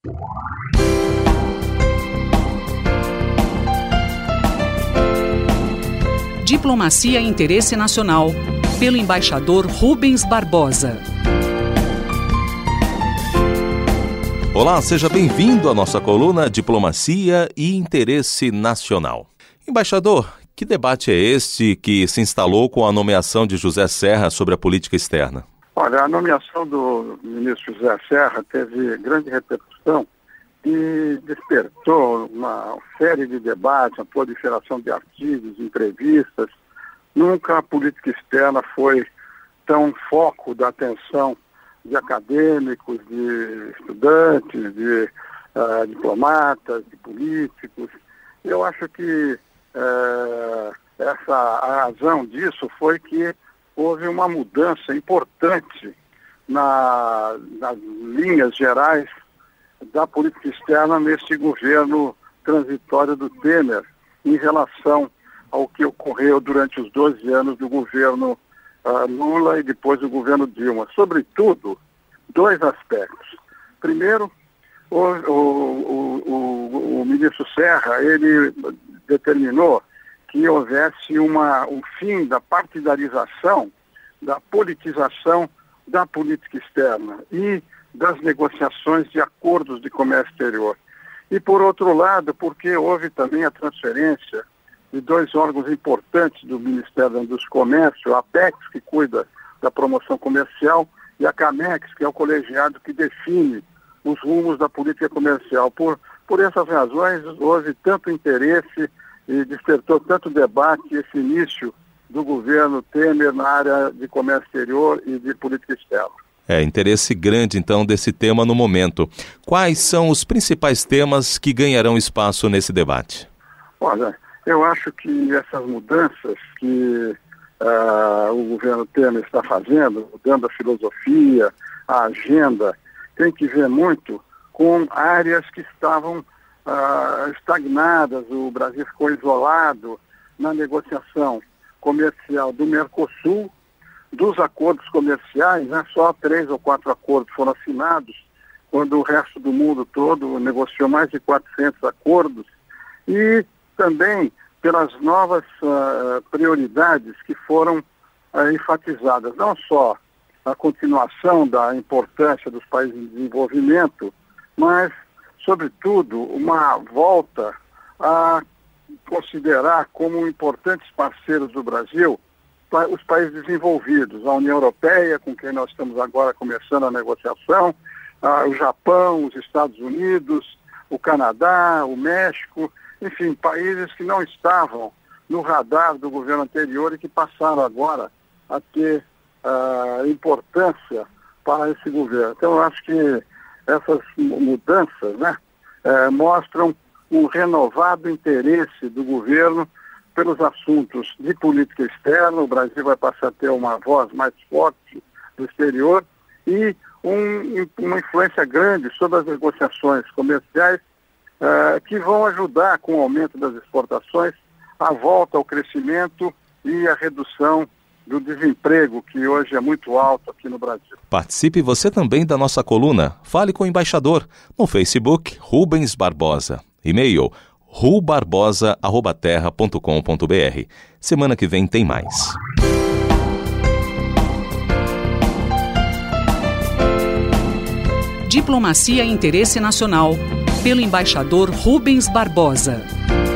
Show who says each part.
Speaker 1: Diplomacia e Interesse Nacional, pelo embaixador Rubens Barbosa.
Speaker 2: Olá, seja bem-vindo à nossa coluna Diplomacia e Interesse Nacional. Embaixador, que debate é este que se instalou com a nomeação de José Serra sobre a política externa?
Speaker 3: Olha, a nomeação do ministro José Serra teve grande repercussão e despertou uma série de debates, a proliferação de artigos, entrevistas. Nunca a política externa foi tão foco da atenção de acadêmicos, de estudantes, de diplomatas, de políticos. Eu acho que a razão disso foi que houve uma mudança importante nas linhas gerais da política externa nesse governo transitório do Temer, em relação ao que ocorreu durante os 12 anos do governo Lula e depois do governo Dilma. Sobretudo, dois aspectos. Primeiro, o ministro Serra, ele determinou que houvesse um fim da partidarização, da politização da política externa e das negociações de acordos de comércio exterior. E, por outro lado, porque houve também a transferência de dois órgãos importantes do Ministério da Indústria e Comércio, a Apex, que cuida da promoção comercial, e a Camex, que é o colegiado que define os rumos da política comercial. Por essas razões, houve tanto interesse e despertou tanto debate esse início do governo Temer na área de comércio exterior e de política externa.
Speaker 2: Interesse grande, então, desse tema no momento. Quais são os principais temas que ganharão espaço nesse debate?
Speaker 3: Olha, eu acho que essas mudanças que o governo Temer está fazendo, mudando a filosofia, a agenda, tem que ver muito com áreas que estavam estagnadas. O Brasil ficou isolado na negociação comercial do Mercosul, dos acordos comerciais, né? Só 3 ou 4 acordos foram assinados, quando o resto do mundo todo negociou mais de 400 acordos, e também pelas novas prioridades que foram enfatizadas, não só a continuação da importância dos países em desenvolvimento, mas, sobretudo, uma volta a considerar como importantes parceiros do Brasil os países desenvolvidos, a União Europeia, com quem nós estamos agora começando a negociação, o Japão, os Estados Unidos, o Canadá, o México, enfim, países que não estavam no radar do governo anterior e que passaram agora a ter importância para esse governo. Então, eu acho que essas mudanças, né, mostram um renovado interesse do governo pelos assuntos de política externa. O Brasil vai passar a ter uma voz mais forte no exterior e uma influência grande sobre as negociações comerciais que vão ajudar, com o aumento das exportações, a volta ao crescimento e a redução do desemprego, que hoje é muito alto aqui no Brasil.
Speaker 2: Participe você também da nossa coluna. Fale com o embaixador no Facebook Rubens Barbosa. E-mail rubarbosa@terra.com.br. Semana que vem tem mais.
Speaker 1: Diplomacia e Interesse Nacional, pelo embaixador Rubens Barbosa.